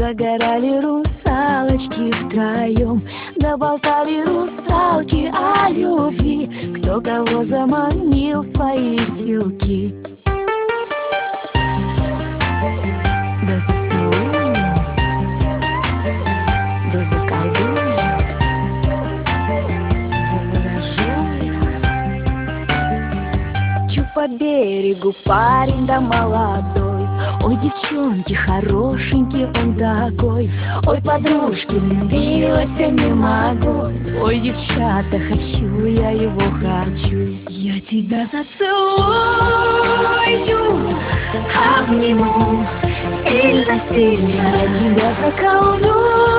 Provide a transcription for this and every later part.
Загорали русалочки втроем, да болтали русалки о любви, кто кого заманил в свои селки. Да зацелую, да заколдую, заворожу. Чу по берегу парень да молодой, ой, девчонки, хорошенький он такой. Ой, подружки, влюбилась, я не могу. Ой, девчата, хочу, я его хочу. Я тебя зацелую, обниму сильно-сильно. Я тебя заколдую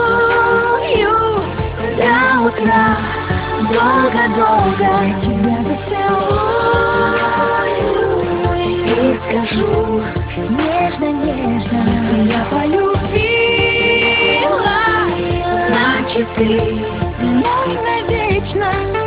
до утра, долго-долго. Я тебя зацелую и скажу нежно-нежно: если я полюбила, значит ты мой навечно.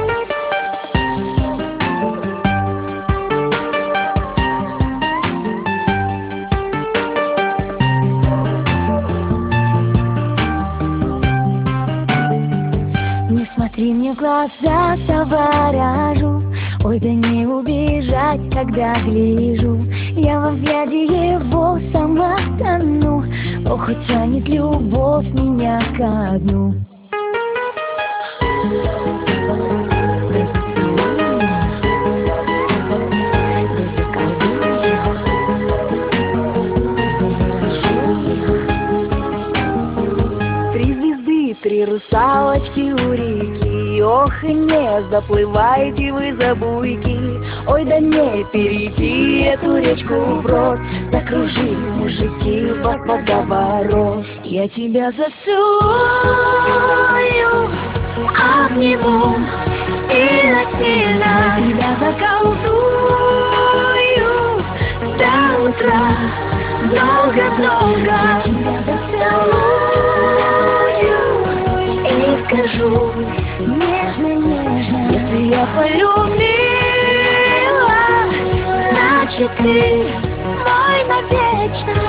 Не смотри мне в глаза, заворожу. Ой, да не убежать, когда гляжу. Я во взгляде его сама тону. Ох, и тянет любовь меня ко дну. Да зацелую, да заколдую, заворожу. Три звезды, три русалочки у реки. Ох, и не заплывайте вы за буйки. Ой, да не перейти эту речку вброд. Закружили мужики в водоворот. Я тебя зацелую, обниму сильно-сильно. Я тебя заколдую до утра, долго-долго. Я тебя зацелую и скажу нежно-нежно: если я полюбила, значит ты мой навечно.